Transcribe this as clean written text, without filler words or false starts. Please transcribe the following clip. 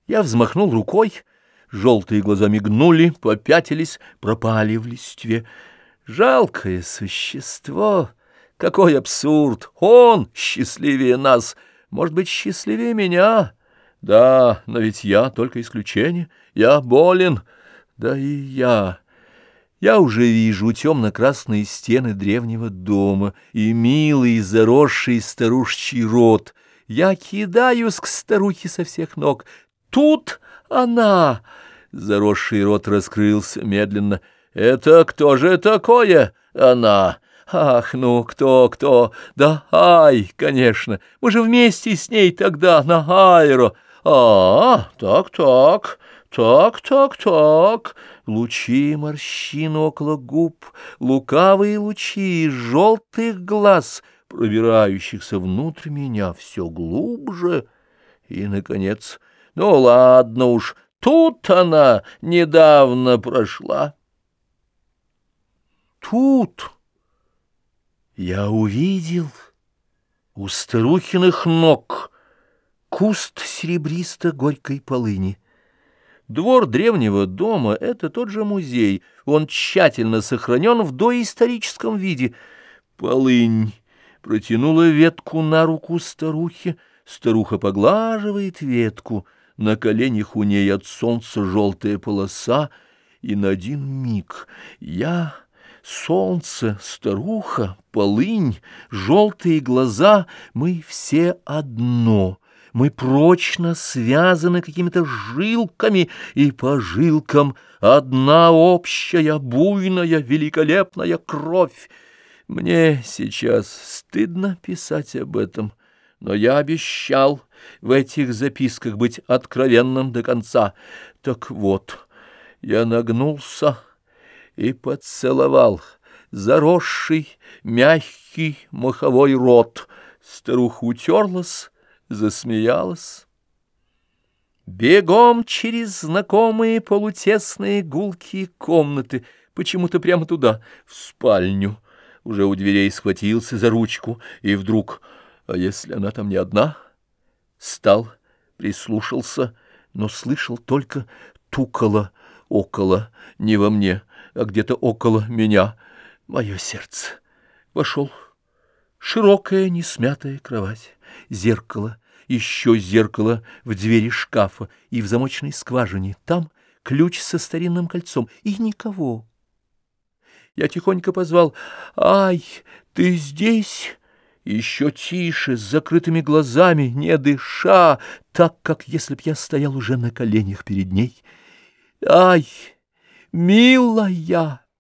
Я взмахнул рукой, желтые глаза мигнули, попятились, пропали в листве. Жалкое существо! Какой абсурд! Он счастливее нас, может быть, счастливее меня. Да, но ведь я только исключение, я болен, да и я... Я уже вижу темно-красные стены древнего дома и милый заросший старушечий рот. Я кидаюсь к старухе со всех ног. Тут она! Заросший рот раскрылся медленно. Это кто же такое она? Ах, ну, кто? Да, Ай, конечно. Мы же вместе с ней тогда на аэро. Так. Так. Лучи морщин около губ, лукавые лучи из желтых глаз, пробирающихся внутрь меня все глубже. И, наконец, ну ладно уж, тут она недавно прошла. Тут я увидел у старухиных ног куст серебристо-горькой полыни. Двор древнего дома — это тот же музей, он тщательно сохранен в доисторическом виде. Полынь протянула ветку на руку старухе, старуха поглаживает ветку, на коленях у ней от солнца желтая полоса, и на один миг я, солнце, старуха, полынь, желтые глаза, мы все одно. Мы прочно связаны какими-то жилками, и по жилкам одна общая, буйная, великолепная кровь. Мне сейчас стыдно писать об этом, но я обещал в этих записках быть откровенным до конца. Так вот, я нагнулся и поцеловал заросший, мягкий моховой рот. Старуха утерлась, засмеялась. Бегом через знакомые полутесные гулкие комнаты, почему-то прямо туда, в спальню. Уже у дверей схватился за ручку, и вдруг, а если она там не одна? Стал, прислушался, но слышал только тукало около, не во мне, а где-то около меня. Мое сердце. Вошел. Широкая несмятая кровать, зеркало, еще зеркало в двери шкафа и в замочной скважине. Там ключ со старинным кольцом, и никого. Я тихонько позвал: «Ай, ты здесь?» Еще тише, с закрытыми глазами, не дыша, так, как если б я стоял уже на коленях перед ней. «Ай, милая!»